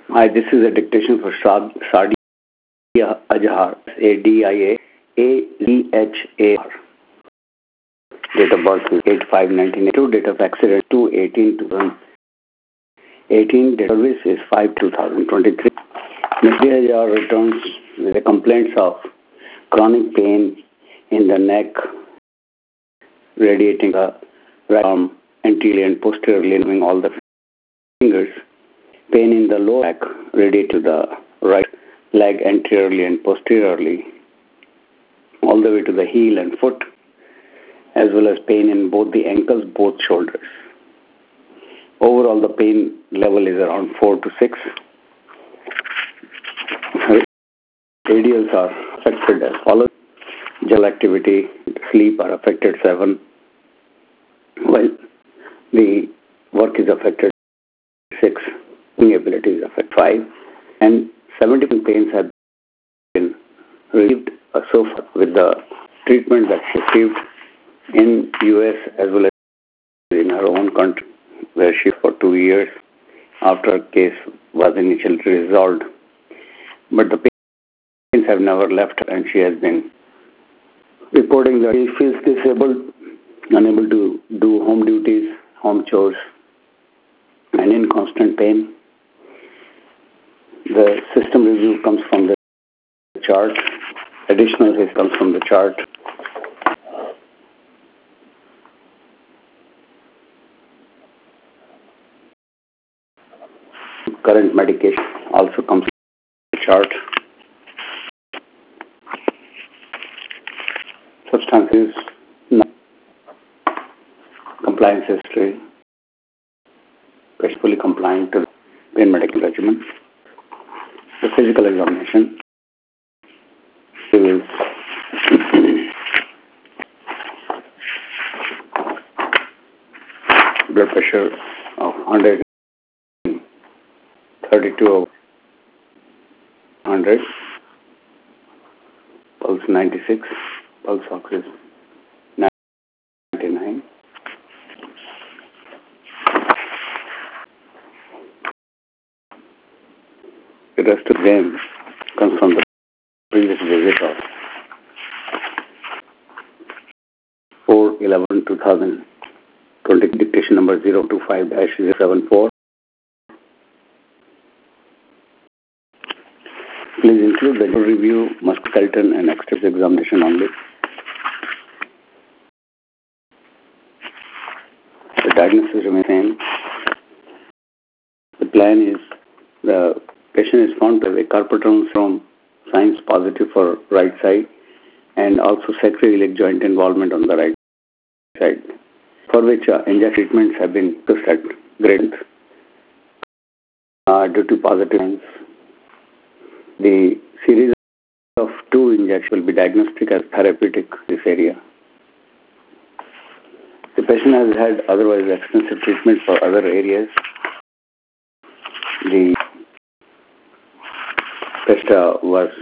Hi, this is a dictation for Sadia Ajhar, Adiahar. Date of birth is 8/5/1982. Date of accident 2/18/2018. Date of service is 5/2023. Ms. Ajhar returns with the complaints of chronic pain in the neck, radiating the right arm anteriorly and posteriorly, involving all the fingers. Pain in the lower back, radiating to the right leg anteriorly and posteriorly, all the way to the heel and foot, as well as pain in both the ankles, both shoulders. Overall, the pain level is around 4 to 6. Radials are affected as follows. Gel activity, sleep are affected 7, while the work is affected 6, ability is affected 5, and 70 pains have been relieved so far with the treatment that she received in US as well as in her own country, where she for 2 years after her case was initially resolved. But the pains have never left her, and she has been reporting that she feels disabled, unable to do home duties, home chores, and in constant pain. The system review comes from the chart. Additional history comes from the chart. Current medication also comes from the chart. Substances, compliance history, fully compliant to the pain medical regimen. The physical examination is blood pressure of 132 over 100, pulse 96, pulse ox is 99. The rest of them comes from the previous visit of 4/11/2020, dictation number 025-074. Please include the review, musculoskeletal and extensive examination only. The diagnosis remains the same. The plan is the patient is found to have a carpal tunnel syndrome, signs positive for right side, and also sacroiliac joint involvement on the right side, for which injection treatments have been used at grade due to positive signs. The series of 2 injections will be diagnostic as therapeutic in this area. The patient has had otherwise extensive treatment for other areas. The patient was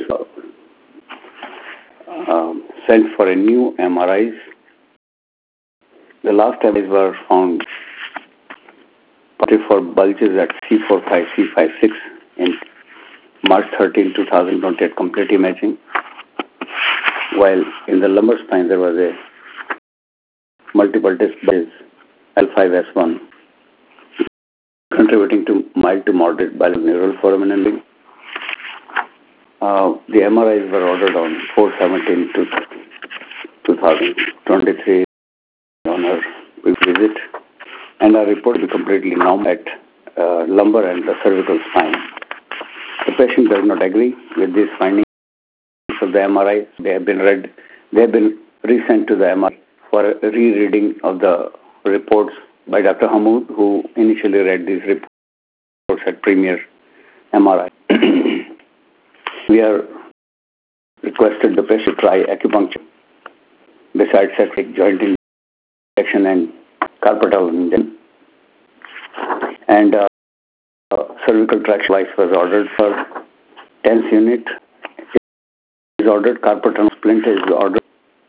sent for a new MRIs. The last MRIs were found positive for bulges at C45, C56 in March 13, 2020 at complete imaging, while in the lumbar spine there was a multiple disc bulges L5S1, contributing to mild to moderate bilateral foramen ending. The MRIs were ordered on 4/17/2023 on her visit, and our report will be completely normal at lumbar and the cervical spine. The patient does not agree with these findings of the MRI. They have been resent to the MRI for a rereading of the reports by Dr. Hamoud, who initially read these reports at Premier MRI. We are requested the patient try acupuncture besides sacroiliac joint injection and carpal tunnel injection. And cervical traction device was ordered for TENS unit. Is ordered, carpal tunnel splint is ordered.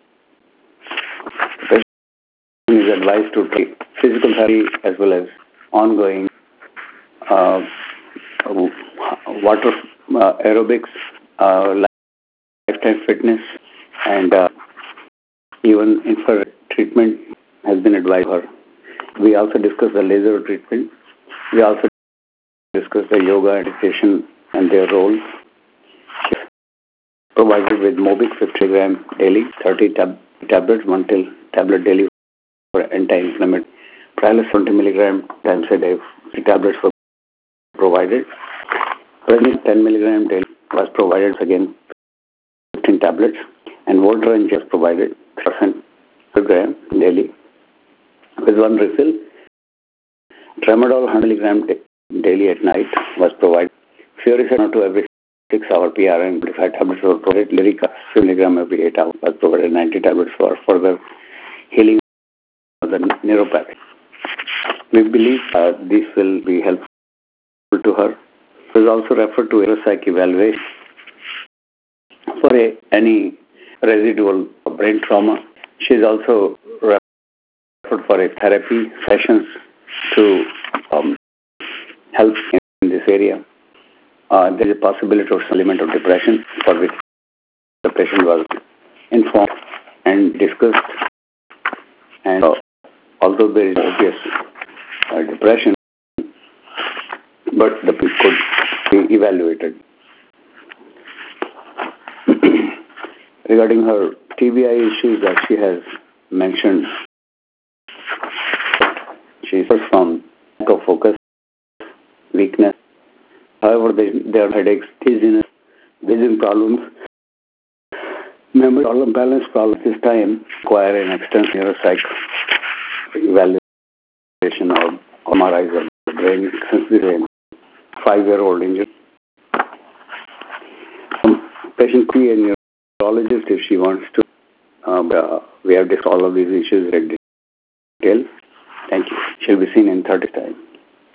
The patient is advised to take physical therapy as well as ongoing water aerobics, lifetime fitness, and even infrared treatment has been advised her. We also discussed the laser treatment. We also discussed the yoga, meditation, and their role. Provided with Mobic 50 gram daily, 30 tablets, one tablet daily for anti-inflammatory. Pralis 20 milligram times a day, 3 tablets were provided. Prednisone 10 milligram daily was provided again, 15 tablets, and Voltaren just provided 3% per gram daily with one refill. Tramadol 100 milligram daily at night was provided. Furicid to every 6-hour PRN, 25 tablets were provided. Lyrica 50 milligram every 8 hours was provided. 90 tablets for further healing of the neuropathy. We believe this will be helpful to her. She is also referred to neuropsych evaluation for any residual brain trauma. She is also referred for a therapy sessions to help in this area. There is a possibility of some element of depression for which the patient was informed and discussed. And although there is obvious depression, but the patient could be evaluated. Regarding her TBI issues that she has mentioned, she suffers from lack of focus, weakness. However, there are headaches, dizziness, vision problems, memory problem, balance problems. This time require an extensive neuropsych evaluation or MRIs of the brain since this is a 5-year-old injury. Patient could be a neurologist if she wants to. We have discussed all of these issues in detail. Thank you. She'll be seen in 30 time.